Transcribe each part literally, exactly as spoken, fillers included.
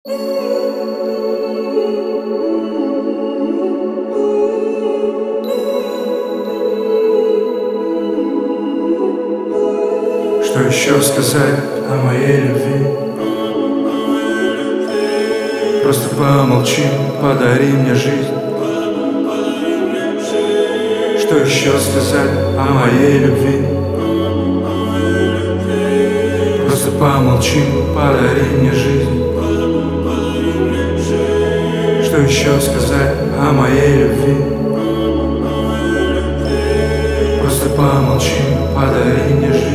Что еще сказать о моей любви? Просто помолчи, подари мне жизнь. Что еще сказать о моей любви? Просто помолчи, подари мне жизнь. Что еще сказать о моей любви? Просто помолчи, подари мне жизнь.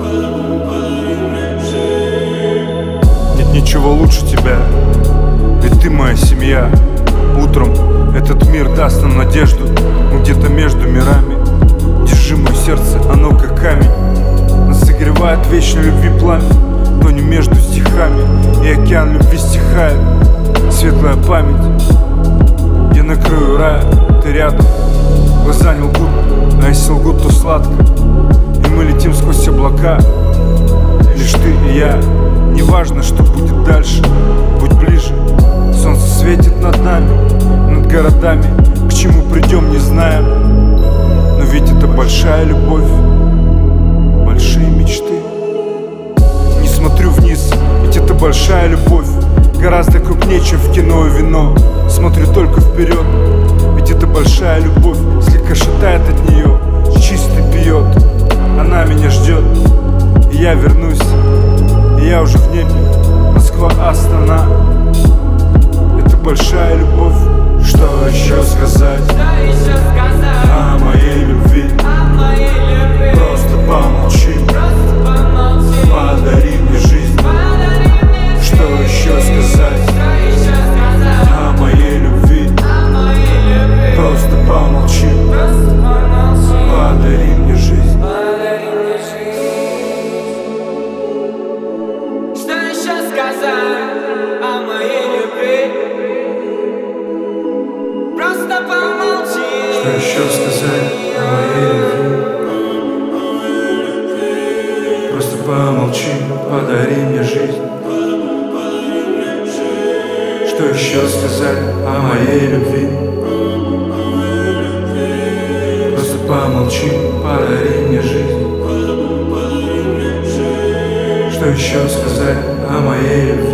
Нет ничего лучше тебя, ведь ты моя семья. Утром этот мир даст нам надежду. Мы где-то между мирами. Держи мое сердце, оно как камень. Нас согревает вечной любви пламя. Но не между стихами, и океан любви стихает. Светлая память, я на краю рая, ты рядом. Глаза не лгут, а если лгут, то сладко. И мы летим сквозь облака, лишь ты и я. Неважно, что будет дальше, будь ближе. Солнце светит над нами, над городами. К чему придем, не знаем. Но ведь это большая любовь, большие мечты. Не смотрю вниз, ведь это большая любовь. Гораздо крупнее, чем в кино и вино. Смотрю только вперед, ведь это большая любовь. Слегка шатает от нее, чистый пьет. Она меня ждет, и я вернусь. И я уже в небе, Москва, Астана. Это большая любовь. Что еще сказать о моей любви? Просто помолчи, подари мне жизнь. Что еще сказать о моей любви? Просто помолчи, подари мне жизнь. Что еще сказать о моей любви? Просто помолчи. Что еще сказать о моей любви? Просто помолчи, подари мне жизнь. Что еще сказать о моей любви? Просто помолчи, подари мне жизнь. Что еще сказать о моей любви?